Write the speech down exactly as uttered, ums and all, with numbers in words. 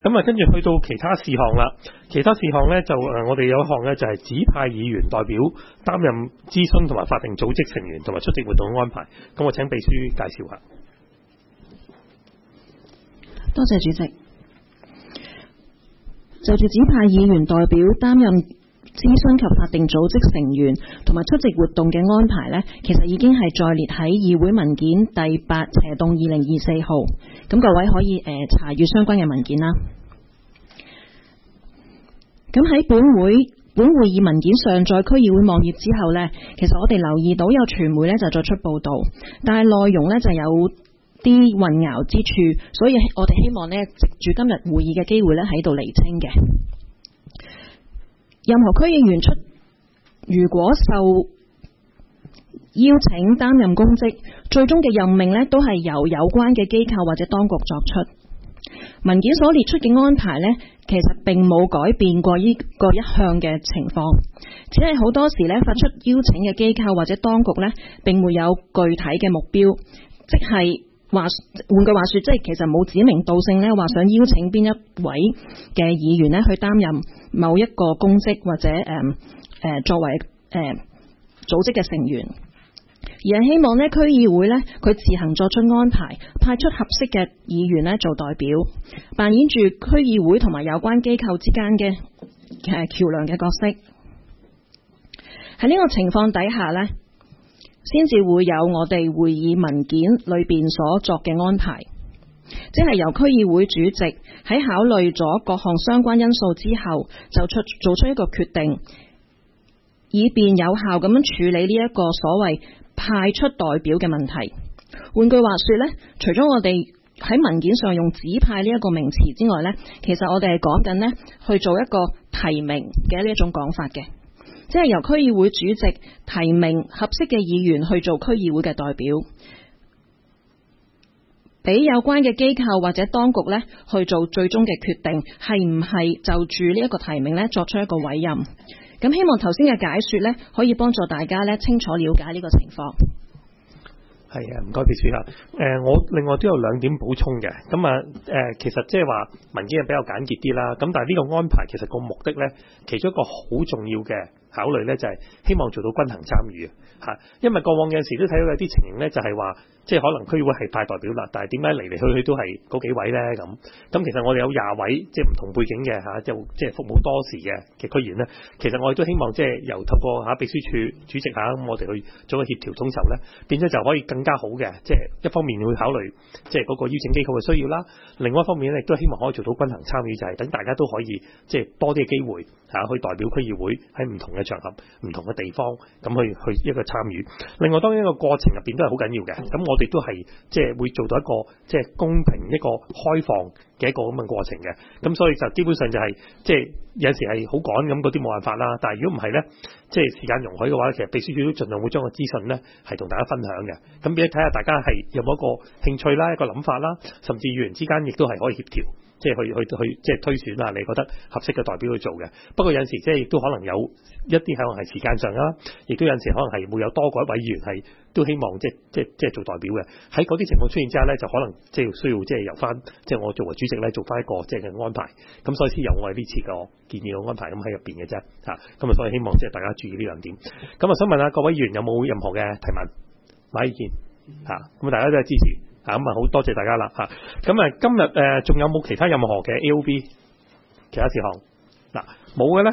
咁啊，跟住去到其他事項啦。其他事項咧就誒，我哋有一項咧就係指派議員代表擔任諮詢同埋法定組織成員同埋出席活動嘅安排。咁我請秘書介紹下。 多謝主席。就住指派議員代表擔任諮詢及法定組織成員同埋出席活動嘅安排呢，其實已經係載列喺議會文件第八斜洞二零二四號，咁各位可以誒、呃、查閱相關嘅文件啦。咁喺本會本會議文件上載區議會網頁之後呢，其實我哋留意到有傳媒呢就作出報導，但係內容呢就有啲混淆之處，所以我哋希望呢藉住今日會議嘅機會呢喺度釐清嘅。任何區議員出如果受邀請擔任公職，最終嘅任命呢都係由有關嘅機構或者當局作出。文件所列出嘅安排呢，其實並冇改變過呢個一向嘅情況，只係好多時呢發出邀請嘅機構或者當局呢並沒有具體嘅目標，即係話換句話說，即係其實冇指名道姓咧，話想邀請邊一位嘅議員咧去擔任某一個公職或者誒誒、呃、作為誒、呃、組織嘅成員，而係希望咧區議會咧佢自行作出安排，派出合適嘅議員咧做代表，扮演住區議會同埋有關機構之間嘅誒橋樑嘅角色。喺呢個情況底下咧，先至會有我哋會議文件裏邊所作嘅安排，即係由區議會主席喺考慮咗各項相關因素之後，就出做出一個決定，以便有效咁樣處理呢一個所謂派出代表嘅問題。換句話說呢，除咗我哋喺文件上用指派呢一個名詞之外呢，其實我哋係講緊呢去做一個提名嘅呢一種講法嘅。即係由區議會主席提名合適嘅議員去做區議會嘅代表，俾有關嘅機構或者當局呢去做最終嘅決定，係唔係就住呢一個提名呢作出一個委任。咁希望頭先嘅解說呢可以幫助大家呢清楚了解呢個情況。 係啊，唔該秘書啊。誒、呃，我另外都有兩點補充嘅。咁啊，誒、呃，其實即係話文件係比較簡潔啲啦。咁但係呢個安排其實個目的呢，其中一個好重要嘅考慮呢，就係希望做到均衡參與嚇。因為過往有陣時都睇到有啲情形呢，就係話即係可能區議會係派代表啦，但係點解嚟嚟去去都係嗰幾位呢？咁咁其實我哋有廿位即係唔同背景嘅嚇，就即係服務多時嘅嘅區議員呢。其實我哋都希望即係由透過嚇秘書處主席嚇咁，我哋去做個協調統籌呢，變咗就可以更加好嘅，即係一方面會考慮即係嗰個邀請機構嘅需要啦，另外一方面咧亦都希望可以做到均衡參與，就係等大家都可以即係多啲嘅機會嚇去代表區議會喺唔同嘅場合、唔同嘅地方咁去去一個參與。另外當然一個過程入邊都係好緊要嘅，咁我哋都係即係會做到一個即係公平、一個開放嘅一個咁嘅過程嘅。咁所以就基本上就係即係有時係好趕咁，嗰啲冇辦法啦。但係如果唔係咧，即係時間容許嘅話，其實秘書處都盡量會將個資訊咧係同大家分享嘅。咁俾你睇下大家係有冇一個興趣啦、一個諗法啦，甚至議員之間亦都係可以協調，即係去去去即係推選啊，你覺得合適嘅代表去做嘅。不過有陣時即係亦都可能有一啲可能係時間上啦，亦都有陣時可能係會有多過一位議員係都希望即係即係即係做代表嘅。喺嗰啲情況出現之下咧，就可能即係需要即係由翻即係我作為主席咧做翻一個即係嘅安排。咁所以先有我哋呢次個建議嘅安排咁喺入邊嘅啫嚇。咁啊，所以希望即係大家注意呢兩點。咁啊，想問下各位議員有冇任何嘅提問、買意見嚇？咁啊，大家都係支持嚇，咁啊好多謝大家啦嚇。咁啊，今日誒仲有冇其他任何嘅 A O B 其他事項嗱？冇嘅咧，